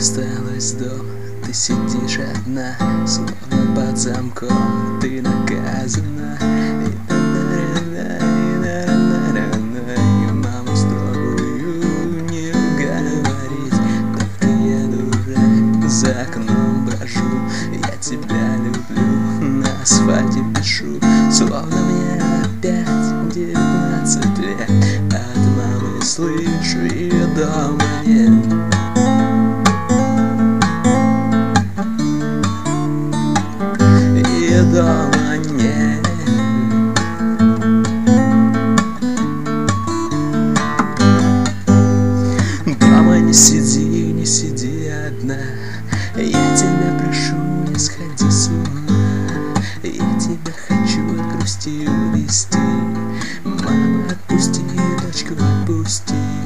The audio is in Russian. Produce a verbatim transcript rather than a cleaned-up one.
осталась дома, ты сидишь одна, словно под замком, ты наказана. И маму строгую не уговорить, только я дурак, за окном брожу. Я тебя люблю, на асфальте пишу, словно мне опять девятнадцать лет. От мамы слышу, ее дома нет. Ее дома нет. Дома не сиди, не сиди одна, я тебя прошу, не сходи с ума. Я тебя хочу от грусти увести. Мама, отпусти, дочку, отпусти.